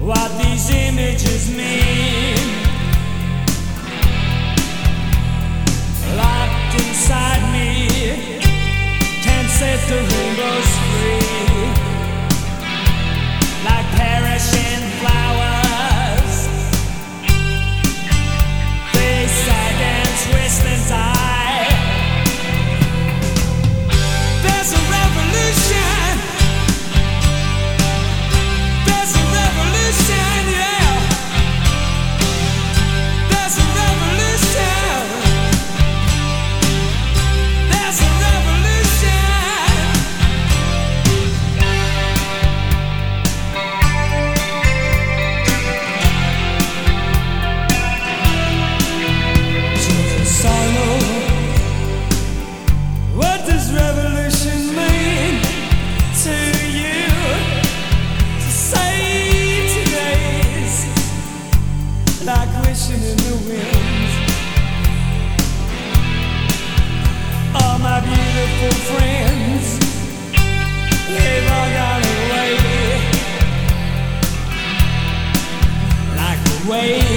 what these images mean. Locked inside me, can't set the rainbows free. Like perishing flowers, they sag and twist and die. There's a revolution. There's a revolution, yeah. There's a revolution. There's a revolution. Jesus, I know. What does revolution mean to you? To say today's like wishing in the wind. All my beautiful friends, they've all gone away like the way